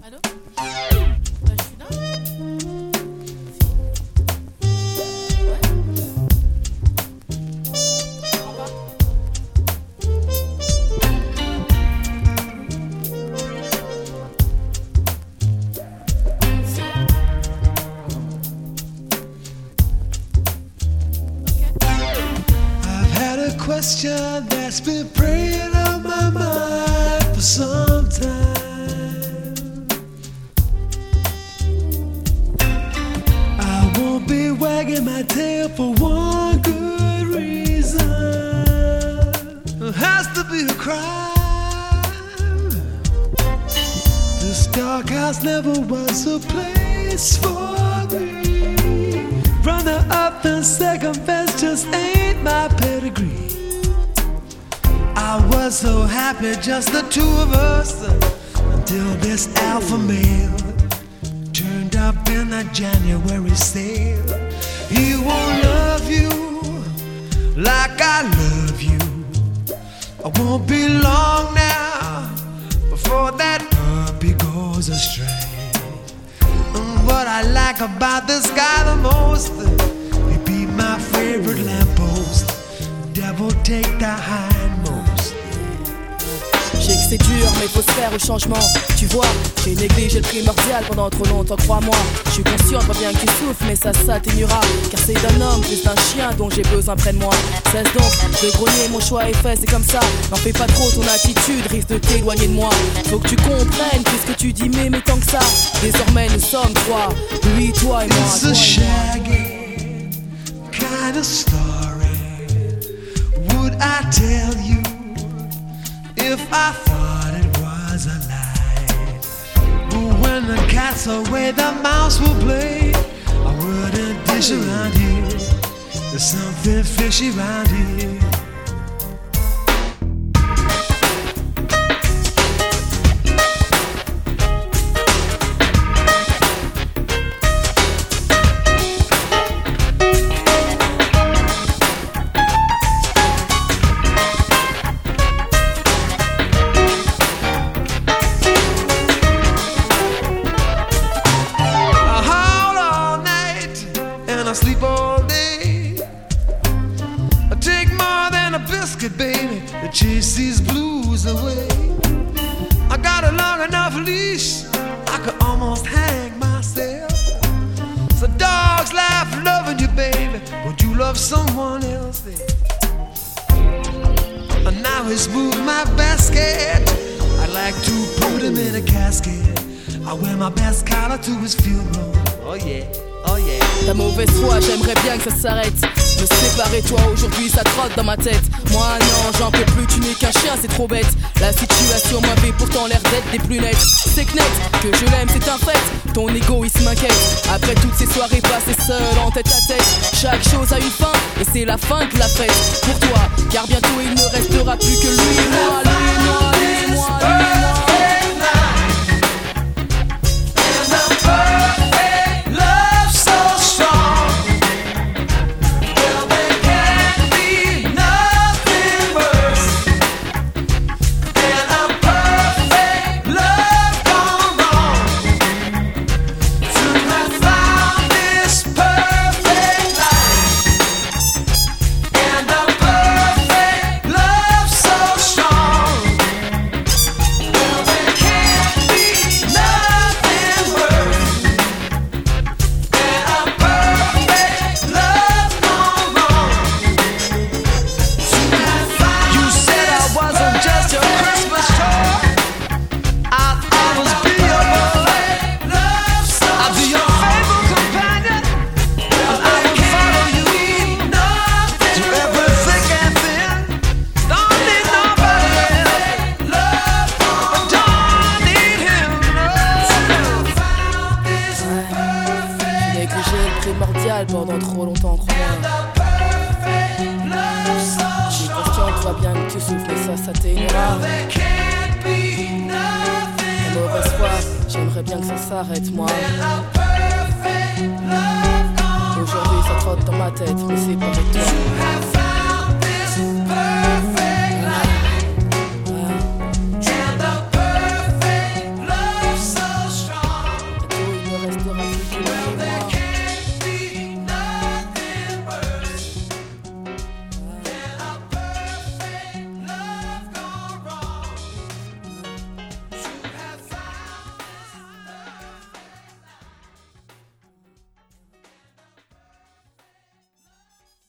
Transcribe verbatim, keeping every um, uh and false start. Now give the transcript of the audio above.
Allô? Ouais, je suis là. Ouais. Je comprends pas. I've had a question that's been preying on my mind for some time. I won't be wagging my tail for one good reason. It has to be a crime. This dark house never was a place for me. Runner up and second best just ain't my pedigree. I was so happy, just the two of us, until this alpha male turned up in the January sale. He won't love you like I love you. I won't be long now before that puppy goes astray. And what I like about this guy the most, he be my favorite lamppost. Devil take the hindmost. Je sais que c'est dur mais faut se faire au changement. Tu vois, j'ai négligé le primordial pendant trop longtemps, crois-moi. Je suis conscient, pas bien que tu souffres, mais ça s'atténuera. Car c'est d'un homme plus d'un chien dont j'ai besoin près de moi. Cesse donc de grogner, mon choix est fait, c'est comme ça. N'en fais pas trop, ton attitude risque de t'éloigner de moi. Faut que tu comprennes puisque tu dis mais mais tant que ça. Désormais nous sommes trois, lui, toi et moi. It's a shaggy kind of story. Would I tell you if I thought it was a lie? But when the cat's away, the mouse will play. I wouldn't dish around here. There's something fishy around here. Sleep all day. I take more than a biscuit, baby, to chase these blues away. I got a long enough leash, I could almost hang myself. So dogs laugh loving you, baby, would you love someone else then? And now he's moved my basket. I'd like to put him in a casket. I wear my best collar to his funeral. Oh yeah. Oh yeah. Ta mauvaise foi, j'aimerais bien que ça s'arrête. Me séparer toi aujourd'hui, ça trotte dans ma tête. Moi non, j'en peux plus, tu n'es qu'un chien, c'est trop bête. La situation m'avait pourtant l'air d'être des plus nettes. C'est que net, que je l'aime, c'est un fait. Ton égoïsme m'inquiète. Après toutes ces soirées passées seul en tête à tête, chaque chose a une fin, et c'est la fin de la fête. Pour toi, car bientôt il ne restera plus que lui et moi, lui et moi, lui et moi, lui et moi. Pendant trop longtemps, crois-moi. Je suis conscient que tu vois bien que tu souffles, mais ça, ça t'énerve. La mauvaise foi, j'aimerais bien que ça s'arrête, moi. Aujourd'hui, ça trotte dans ma tête, mais c'est pas avec toi.